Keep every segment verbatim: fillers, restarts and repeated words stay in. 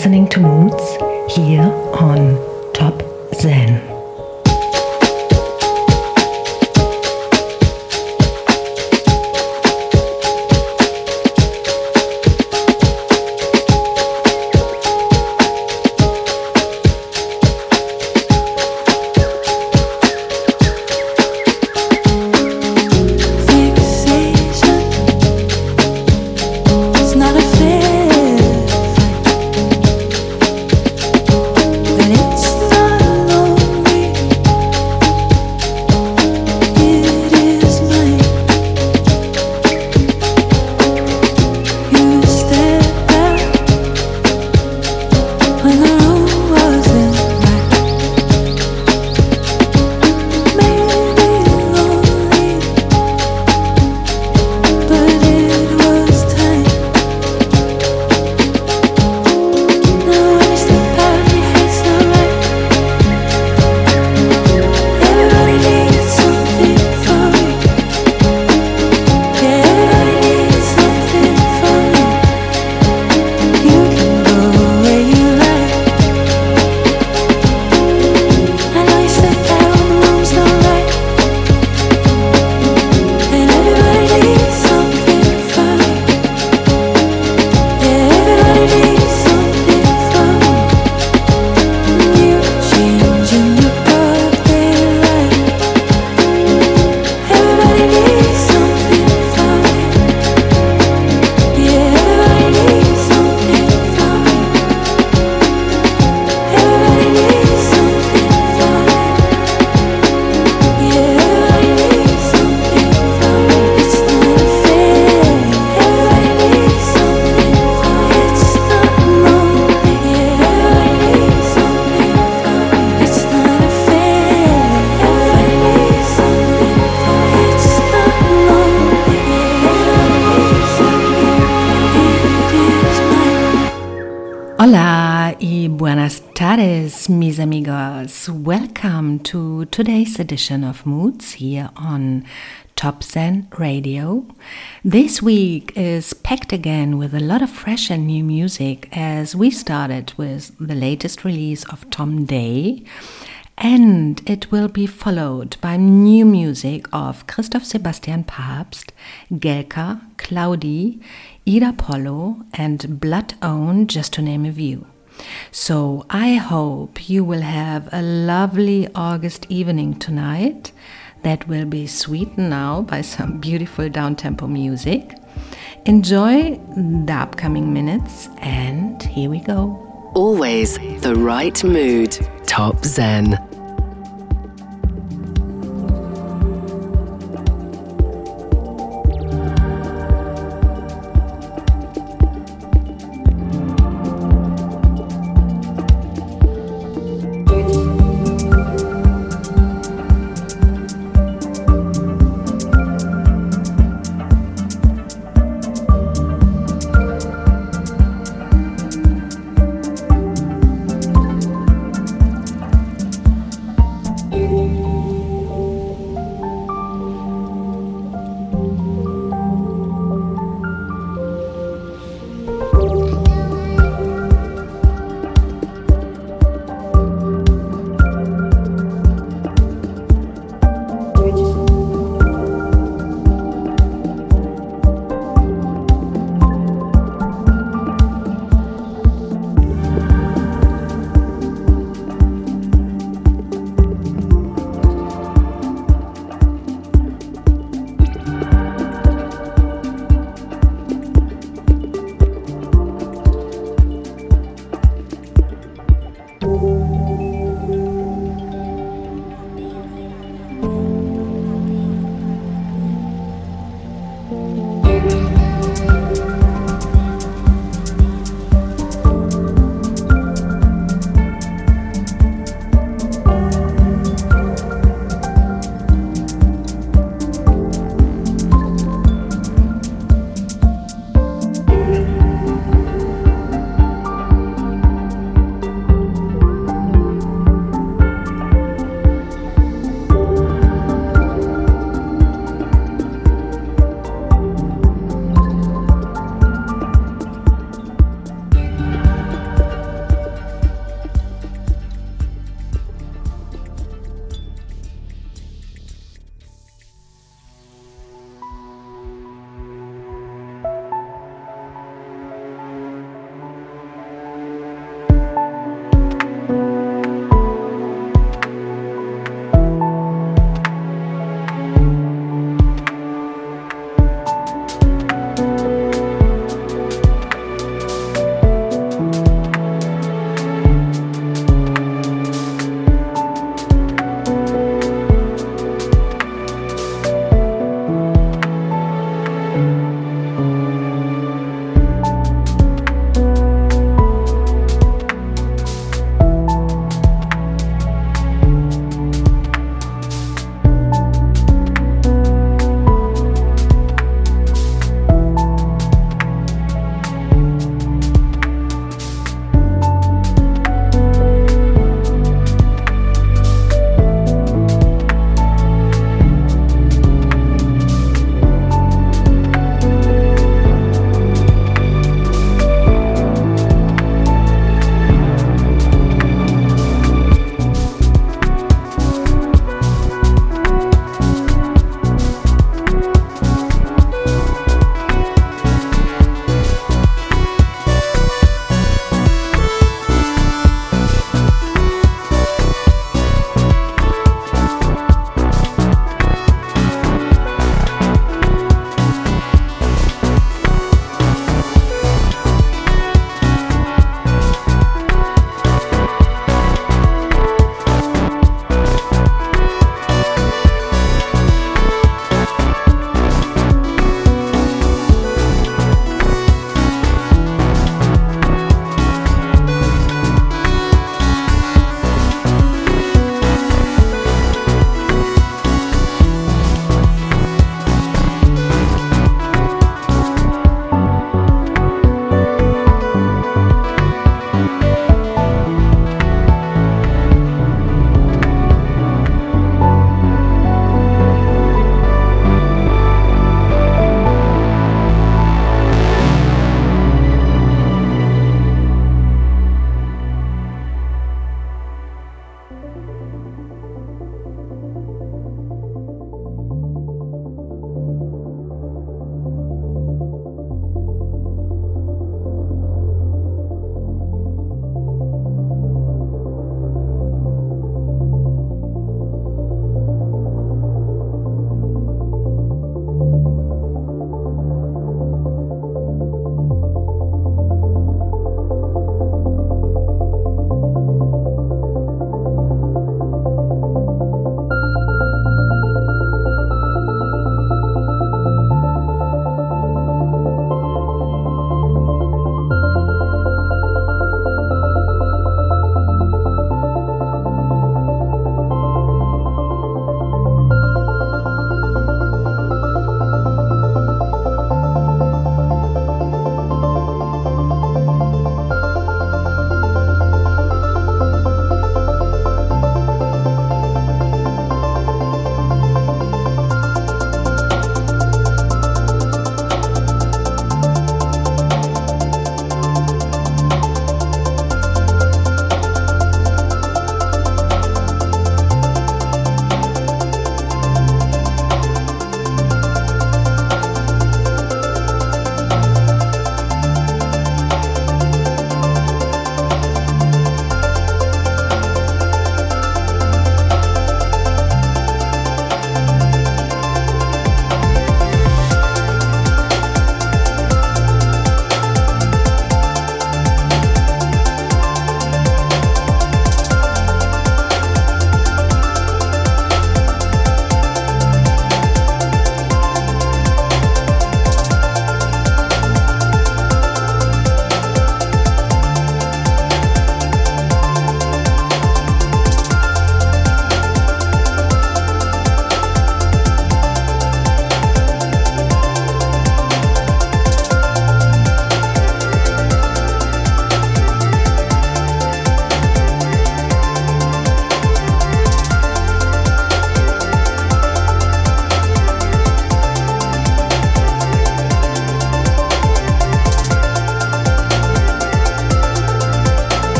listening to Moods here on Top Zen. Hola y buenas tardes, mis amigos. Welcome to today's edition of Moods here on Top Zen Radio. This week is packed again with a lot of fresh and new music as we started with the latest release of Tom Day. And it will be followed by new music of Christoph Sebastian Pabst, Gelka, Claudi, Ida Polo, and Blood Own, just to name a few. So I hope you will have a lovely August evening tonight that will be sweetened now by some beautiful down-tempo music. Enjoy the upcoming minutes, and here we go. Always the right mood. Top Zen.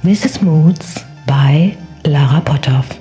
This is Moods by Lara Potthoff.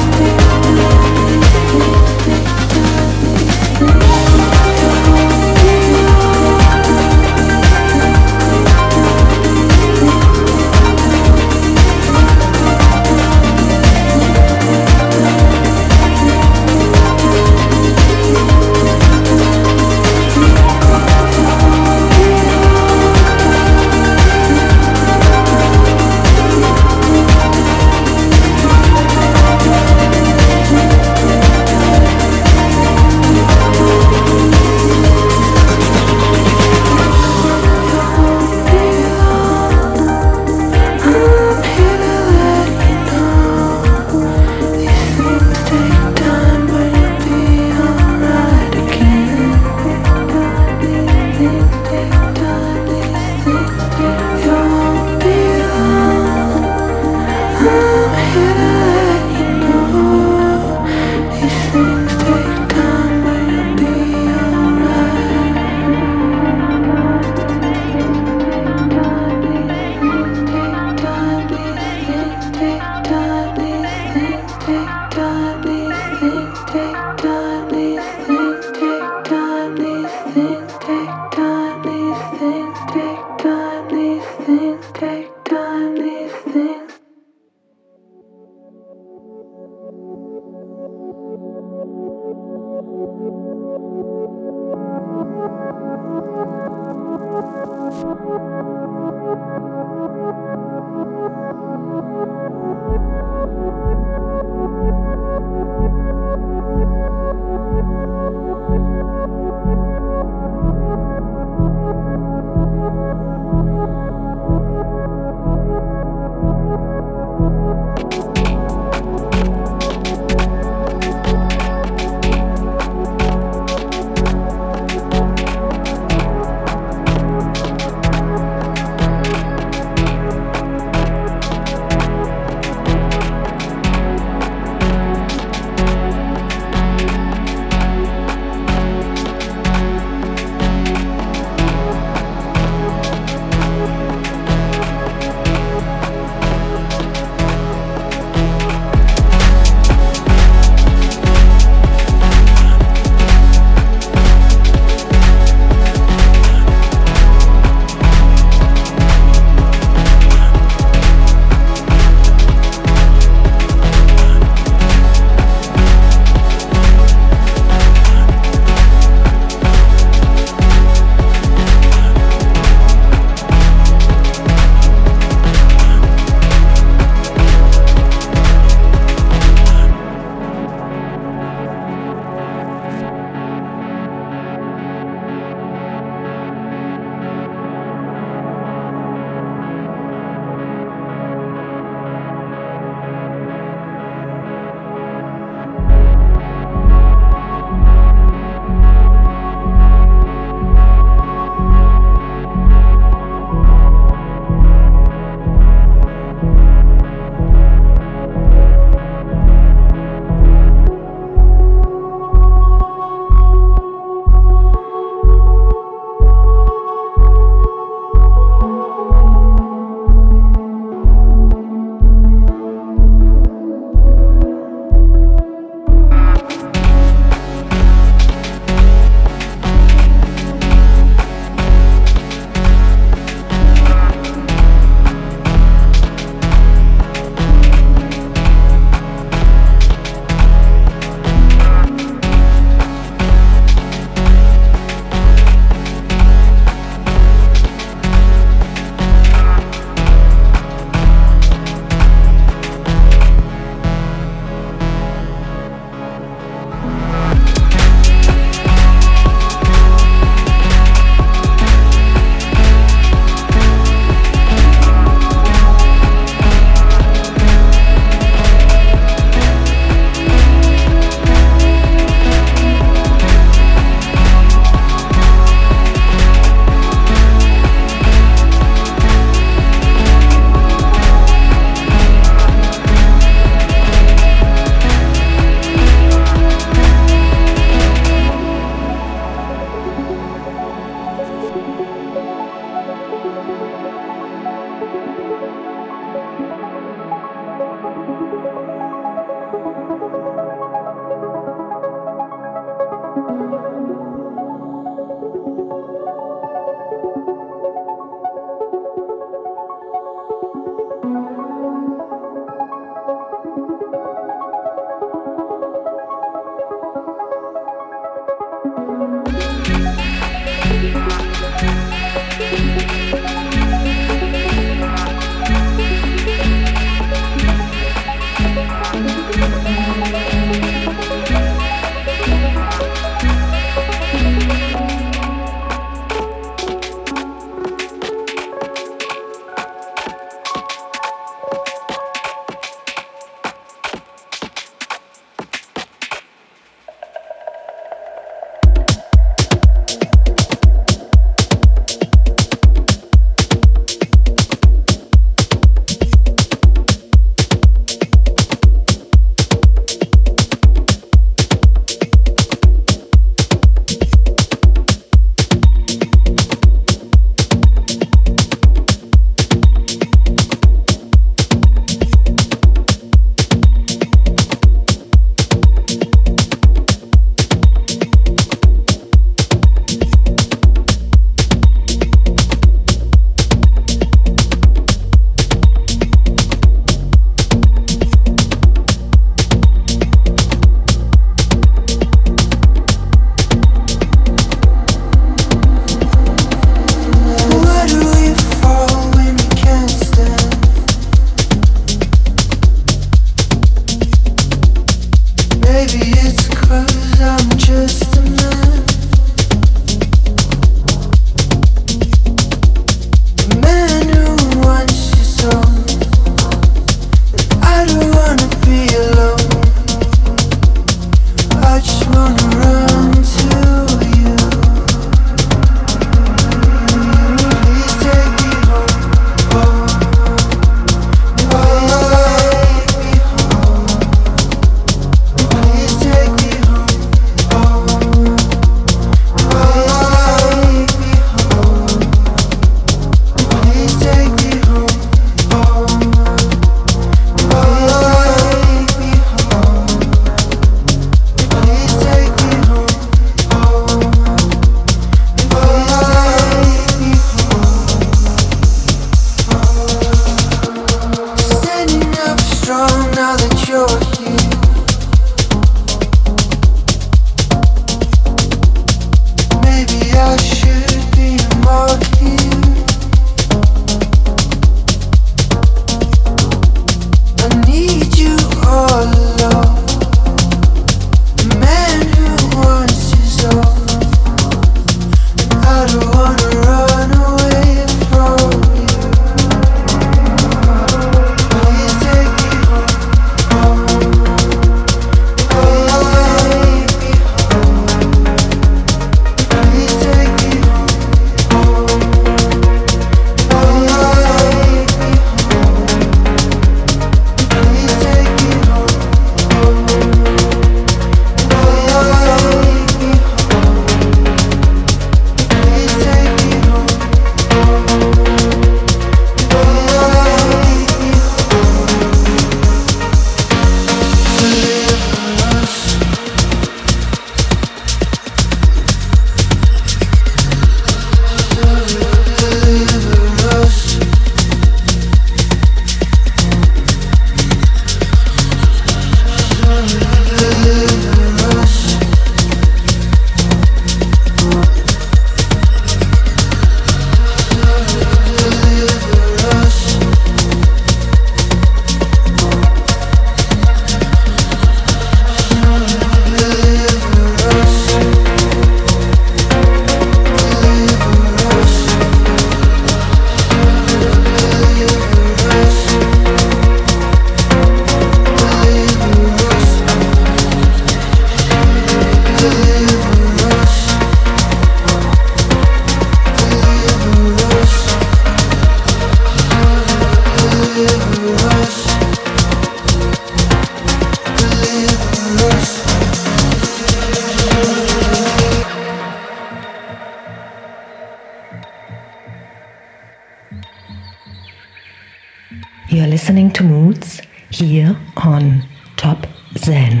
You're listening to Moods here on Top Zen.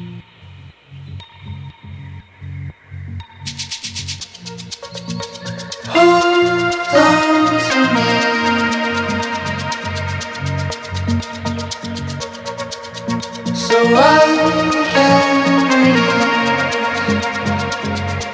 Hold on to me, so I can breathe.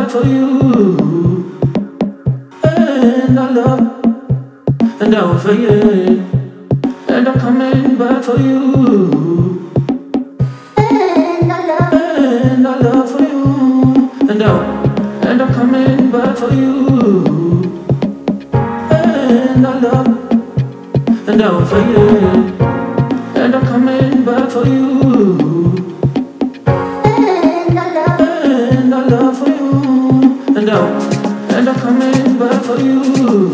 back for you. And I love, and I will forget. And I'm coming back for you. And I love, and I love for you. And I, and I'm coming back for you. And I love, and I will forget. And I'm coming back for you. And I love, and I love for you. And I, and I'm coming back for you.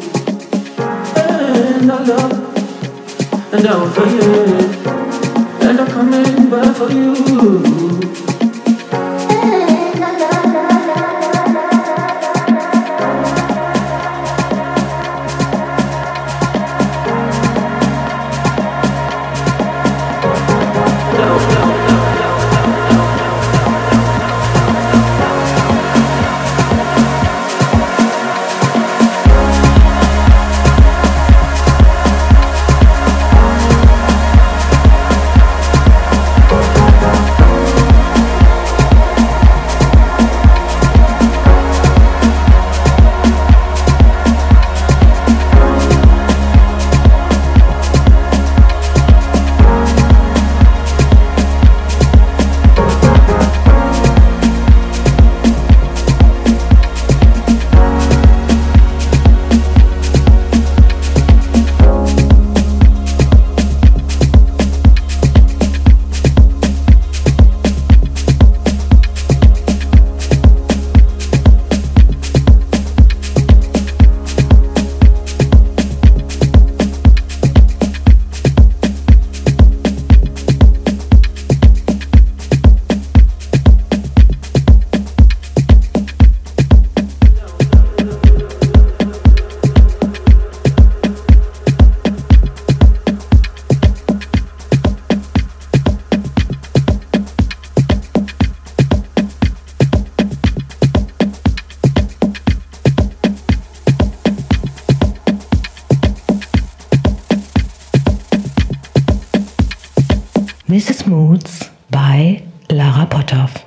And I love, and I will forget. And I'm coming back for you. Missus Moods by Lara Potthoff.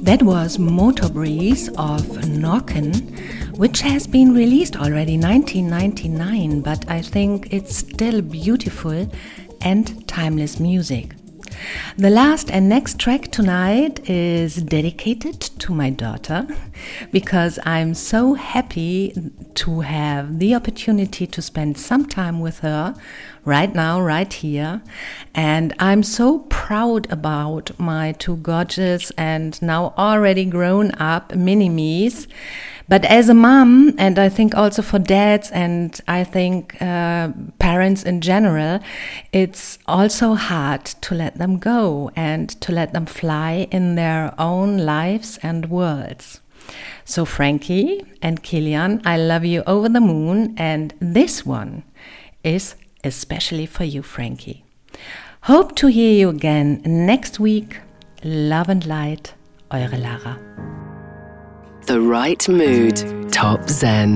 That was Motor Breeze of Norken, which has been released already in nineteen ninety-nine, but I think it's still beautiful and timeless music. The last and next track tonight is dedicated to my daughter, because I'm so happy to have the opportunity to spend some time with her right now, right here. And I'm so proud about my two gorgeous and now already grown up mini-me's. But as a mom, and I think also for dads, and I think uh, parents in general, it's also hard to let them go and to let them fly in their own lives and worlds. So Frankie and Kilian, I love you over the moon, and this one is especially for you, Frankie. Hope to hear you again next week. Love and light, eure Lara. The Right Mood, Top Zen.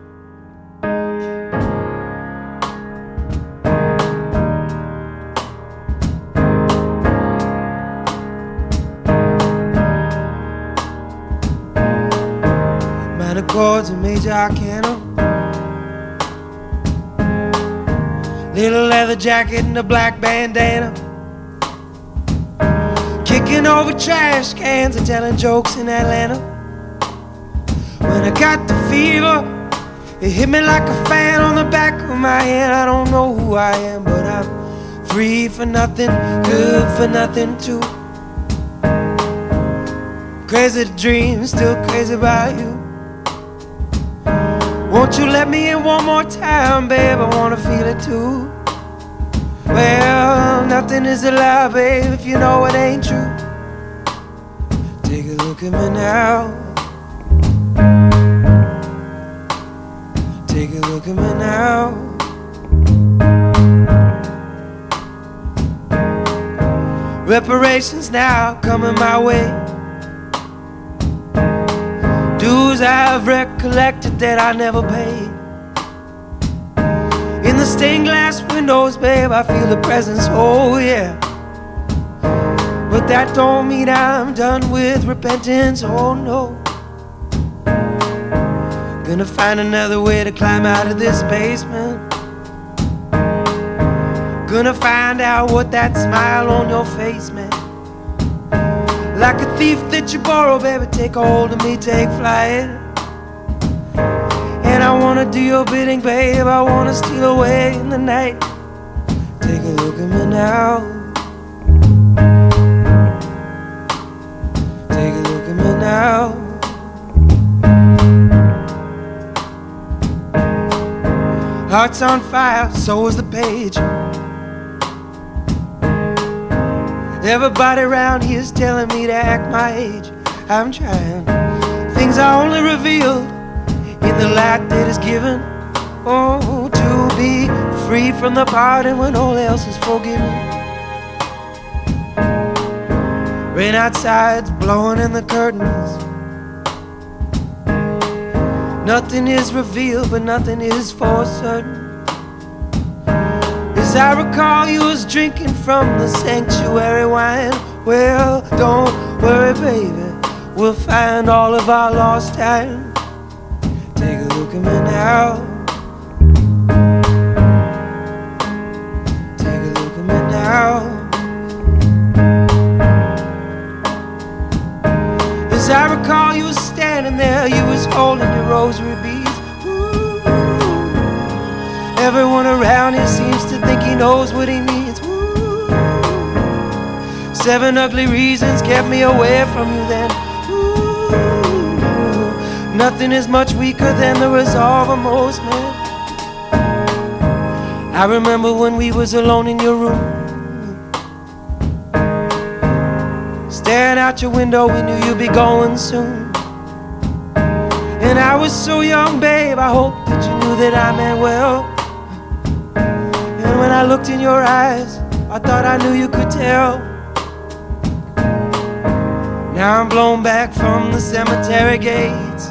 Minor chords and major arcana, little leather jacket and a black bandana, kicking over trash cans and telling jokes in Atlanta. When I got the fever, it hit me like a fan on the back of my hand. I don't know who I am, but I'm free for nothing, good for nothing too. Crazy to dream, still crazy about you. Won't you let me in one more time, babe? I wanna feel it too. Well, nothing is a lie, babe, if you know it ain't true. Take a look at me now. Take a look at me now. Reparations now coming my way. Dues I've recollected that I never paid. In the stained glass windows, babe, I feel the presence, oh yeah. But that don't mean I'm done with repentance, oh no. Gonna find another way to climb out of this basement. Gonna find out what that smile on your face meant. Like a thief that you borrow, baby, take a hold of me, take flight. And I wanna do your bidding, babe, I wanna steal away in the night. Take a look at me now. Take a look at me now. Heart's on fire, so is the page. Everybody around here's telling me to act my age. I'm trying. Things are only revealed in the light that is given. Oh, to be free from the pardon when all else is forgiven. Rain outside's blowing in the curtains. Nothing is revealed, but nothing is for certain. As I recall, you was drinking from the sanctuary wine. Well, don't worry, baby, we'll find all of our lost time. Take a look at me now. Take a look at me now. As I recall, you was standing there, you was holding your rosary beads. Ooh. Everyone around here seems to think he knows what he means. Ooh. Seven ugly reasons kept me away from you then. Ooh. Nothing is much weaker than the resolve of most men. I remember when we was alone in your room, staring out your window, we knew you'd be going soon. And I was so young, babe, I hope that you knew that I meant well. And when I looked in your eyes, I thought I knew you could tell. Now I'm blown back from the cemetery gates.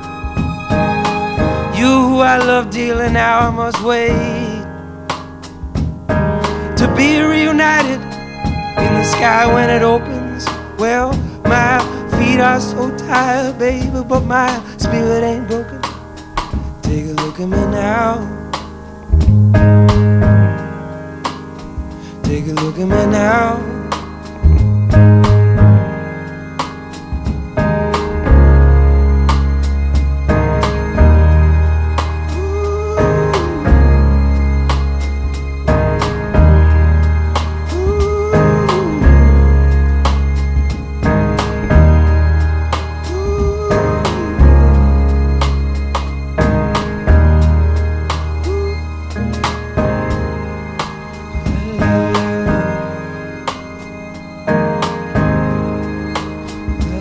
You who I love dearly, now I must wait to be reunited in the sky when it opens. Well, my feet are so tired, baby, but my spirit ain't broken. Take a look at me now. Take a look at me now.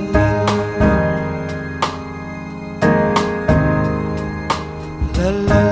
La la